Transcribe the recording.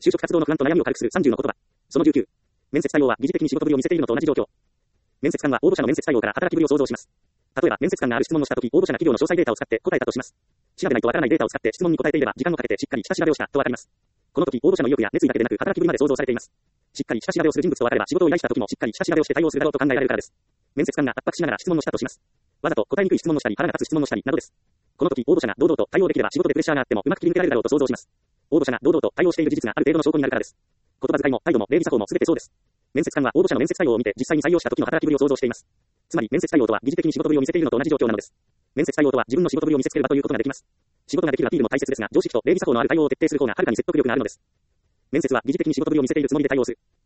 就職活動の不安と悩みを軽くする30の言葉。その19。面接対応は疑似的に仕事ぶりを見せているのと同じ状況。面接官は応募者の面接対応から働きぶりを想像します。例えば、面接官がある質問をしたとき、応募者が企業の詳細データを使って答えたとします。調べないとわからないデータを使って質問に答えていれば、時間をかけてしっかり下調べをしたとわかります。この時、応募者の意欲や熱意だけでなく、働きぶりまで想像されています。しっかり下調べをする人物とわかれば、仕事を依頼した時もしっかり下調べをして対応するだろうと考えられるからです。面接官が圧迫しながら質問をしたとします。わざと答えにくい質問をしたり、腹が立つ質問をしたりなどです。この時、応募者が堂々と対応できれば仕事でプレッシャーがあってもうまく切り抜けられるだろうと想像します。応募者が堂々と対応している事実がある程度の証拠になるからです。言葉遣いも態度も礼儀作法も全てそうです。面接官は応募者の面接対応を見て実際に採用した時の働きぶりを想像しています。つまり面接対応とは疑似的に仕事ぶりを見せているのと同じ状況なのです。面接対応とは自分の仕事ぶりを見せつける場ということができます。仕事ができるアピールも大切ですが、常識と礼儀作法のある対応を徹底する方がはるかに説得力があるのです。面接は疑似的に仕事ぶりを見せているつもりで対応する。